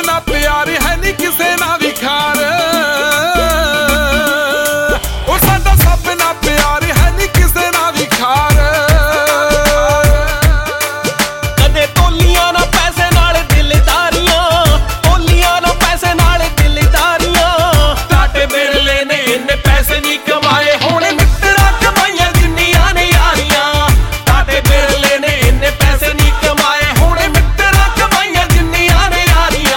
ना प्यार है नी किसे ना विखार ओ साडा सब ना प्यार है नी किसे ना विखार कदे तोलियां ना पैसे नाल दिलदारियां तोलियां ना पैसे नाल दिलदारियां टाटे बिरले ने इन्ने पैसे नहीं कमाए होने मित्रा कमाइयां जिन्नियां ने यारियां टाटे बिरले ने इन्ने पैसे नहीं कमाए होने मित्रा कमाइयां जिन्नियां ने यारियां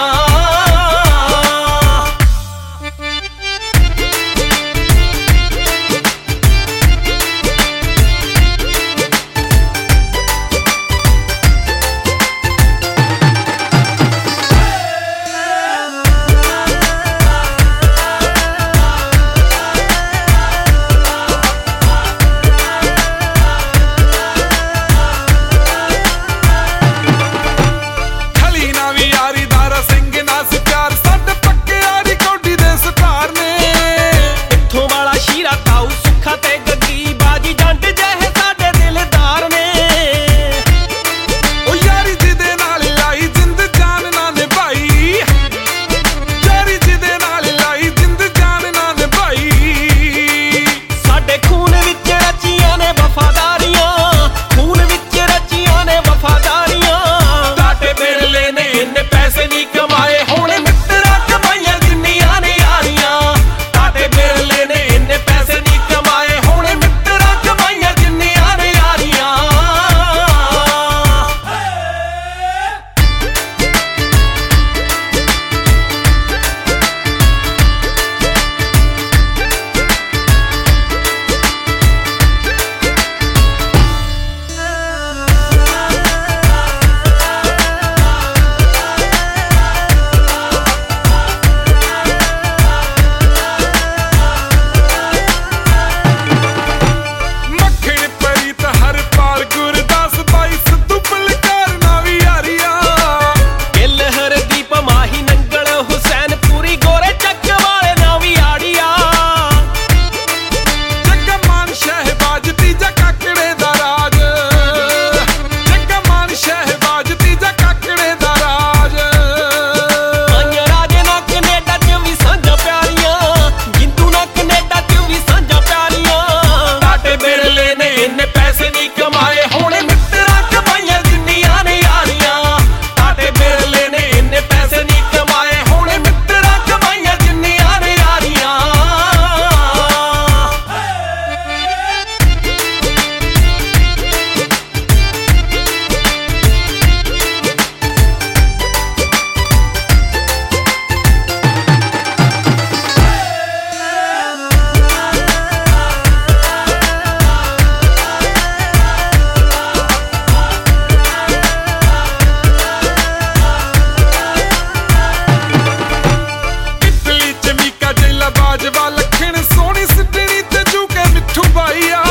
बाजवा लखन सोहनी सिद्धनी ते झुके मिठू भाईया